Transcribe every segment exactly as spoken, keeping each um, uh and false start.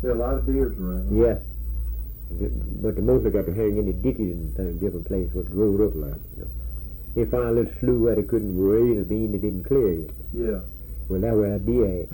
There are a lot of deers around. Yes. But the most they got to hang in the ditches and things, different places what growed up like, you know. They found a little slough where they couldn't raise a bean, they didn't clear it. Yeah. Well, that's where our deer at.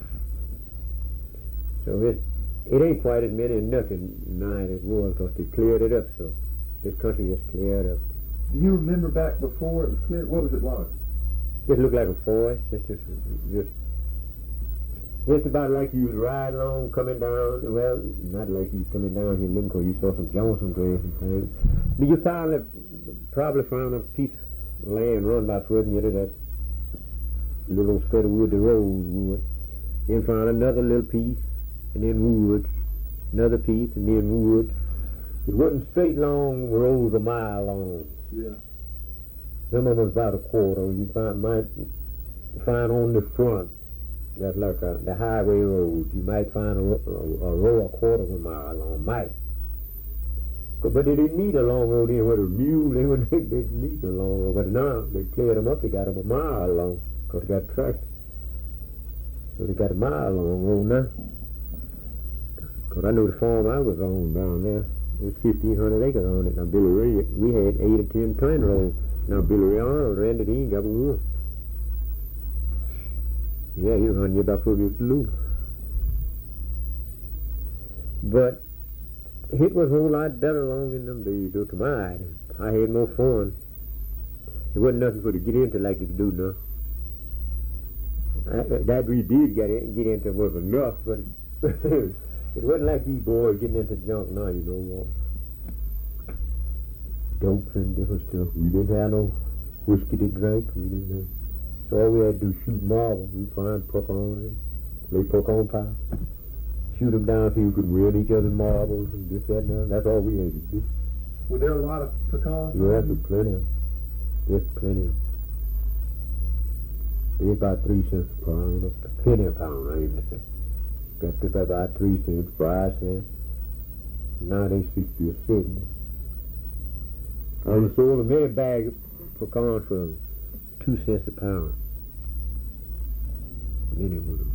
So it, it ain't quite as many as nothing now as it was because they cleared it up, so this country just cleared up. Do you remember back before it was cleared? What was it like? Just looked like a forest, just, just, just, just about like you was riding along, coming down, well, not like you was coming down here looking because you saw some Johnson grass and things. But you found it, probably found a piece of land run by further near to that little straight of wood, the rose wood. Then found another little piece, and then woods, another piece, and then woods. It wasn't straight long rows a mile long. Yeah. Some of them was about a quarter. You find might find on the front, that's like a, the highway road. You might find a, a, a row a quarter of a mile long, might. But they didn't need a long road in with a mule. They wouldn't they didn't need a long road. But now they cleared them up. They got them a mile long because they got tracks. So they got a mile long road now. Because I know the farm I was on down there. There's fifteen hundred acres on it. Now Billy Ray, we had eight or ten train roads. Now Billy Ray Arnold rented, he ain't got one. Yeah, he run you about four years to lose. But it was a whole lot better along in them days, though, to my eye. I had more fun. It wasn't nothing for to get into like they do now. I, that we did get, in, get into was enough, but it wasn't like these boys getting into junk now, you know what. Dopes and different stuff. We didn't have no whiskey to drink. We didn't have. So all we had to do was shoot marbles. We find puck on it, play puck on pie, shoot them down so you could win each other's marbles and this, that, and that. That's all we had to do. Were there a lot of pecans? Yeah, there's plenty of them. There's plenty of them. They're about three cents a pound, a penny a pound, I even say. Got this about three cents, five cents. Now they sixty or seventy. I was sold a many bag of pecans for two cents a pound. Many of them.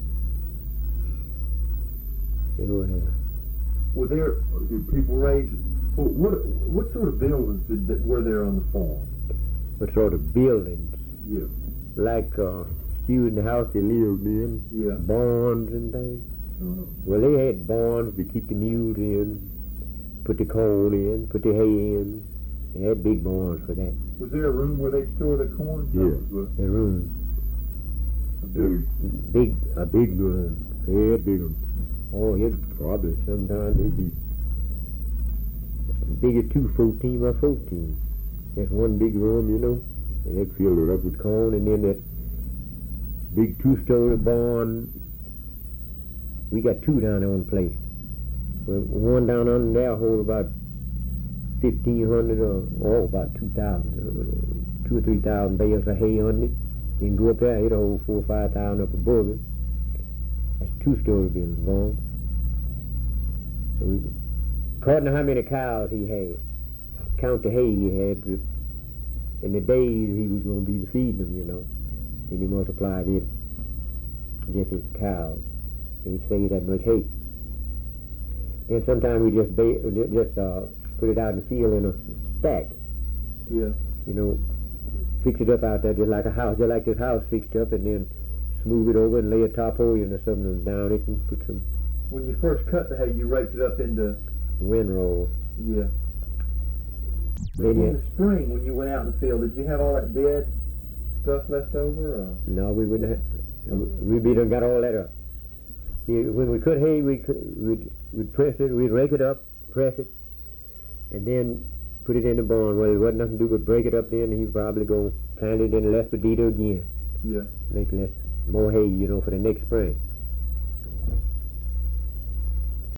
Anyway. Were there did people raise? Well, what what sort of buildings did, that were there on the farm? What sort of buildings? Yeah. Like uh, student house they lived in. Yeah. Barns and things. Uh-huh. Well, they had barns to keep the mules in, put the corn in, put the hay in. They had big barns for that. Was there a room where they store the corn? Yeah. A room. A big, big, a big room. Yeah, big one. Oh, it probably sometimes it'd be big as two fourteen by fourteen. That's one big room, you know. And they'd fill it up with corn, and then that big two-story barn. We got two down there on the place. Well, one down under there hold about fifteen hundred or oh, about two thousand, uh, two or three thousand bales of hay on it. You can go up there, it'll hold four or five thousand up above it. That's a two-story building, barn. So we, according to how many cows he had, count the hay he had, in the days he was going to be feeding them, you know. Then he multiplied it, just his cows. And he'd say that much hay. Then sometimes we just ba- just uh, put it out in the field in a stack. Yeah. You know, fix it up out there just like a house, just like this house fixed up, and then smooth it over and lay a tarpaulin or something down it and put some. When you first cut the hay, you raked it up into windrow. Yeah. Then in you, the spring, when you went out in the field, did you have all that dead stuff left over? Or? No, we wouldn't have. We we done got all that up. You, when we cut hay, we could, we'd, we'd press it, we'd rake it up, press it, and then put it in the barn. Well, there wasn't nothing to do but break it up then, and he'd probably go plant it in less potato again. Yeah. Make less, more hay, you know, for the next spring.